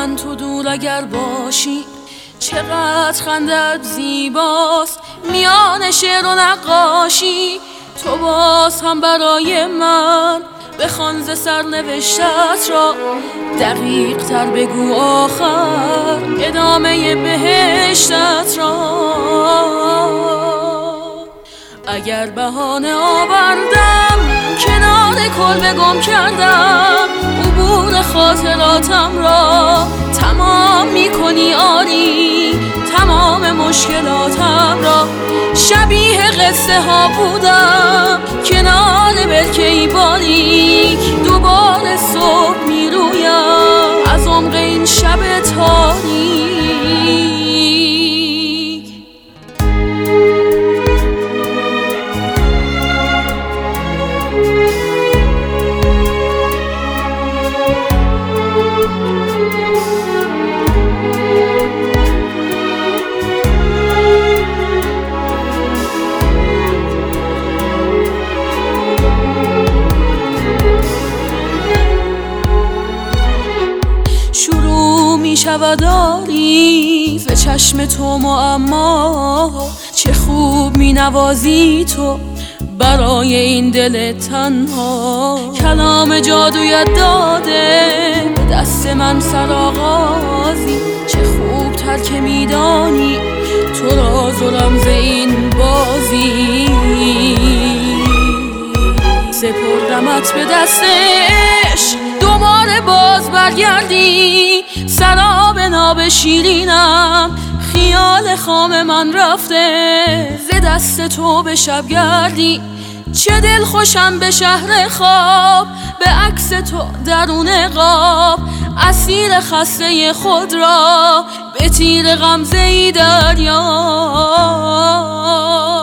من تو دور اگر باشی چقدر خندت زیباست میان شعر و نقاشی. تو باز هم برای من بخوان ز سرنوشتت را دقیق تر بگو آخر ادامه بهشتت را. اگر بهانه آوردم کنار کلبه گم کردم عبور خاطراتم را تمام میکنی آری تمام مشکلاتم را. شبیه قصه ها بودم کنار برکه‌ای باریک دوباره صبح میرویم از عمق این شب تاریک. شوداری ز چشم تو معما چه خوب می نوازی تو برای این دل تنها. کلام جادویت داده به دست من سرآغازی چه خوب تر که می دانی تو راز و رمز این بازی. سپردمت به دست عشق دوباره باز برگردی سراب ناب شیرینم خیال خام من رفته ز دست تو به شب گردی. چه دل خوشم به شهر خواب به عکس تو درون قاب اسیر خسته خود را به تیر غمزه ای دریا.